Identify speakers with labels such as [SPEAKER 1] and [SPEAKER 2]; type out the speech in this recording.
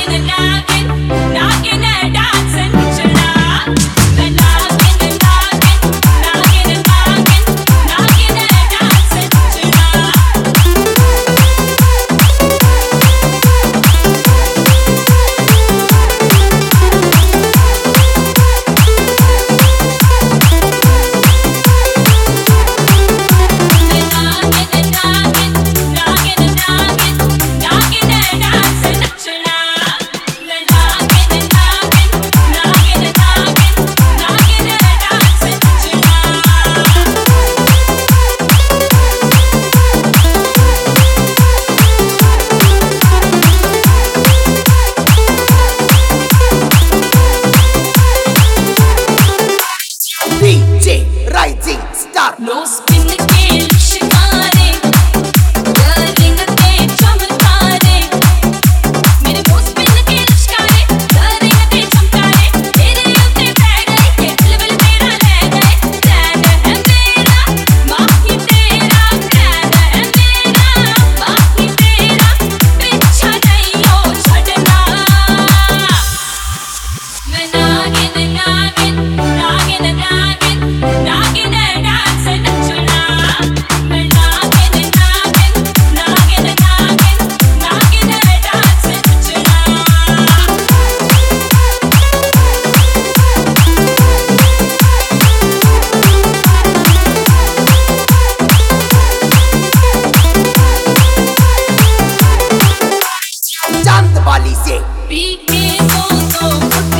[SPEAKER 1] Rising Star.
[SPEAKER 2] No spin के शिकारे ring के चमकारे मेरे वो स्पिन के शिकारे रिंग के चमकारे तेरे ऊपर बैठ गए के दिल मेरा ले गए प्लान है मेरा बाकी तेरा प्लान है मेरा बाकी तेरा पीछा नहीं हो छड़ना मैं नागिन नागिन नागिन नागिन नागिन डांस नचना मैं नागिन नागिन नागिन नागिन नागिन डांस नचना
[SPEAKER 1] चांद वाली से
[SPEAKER 2] पी के तो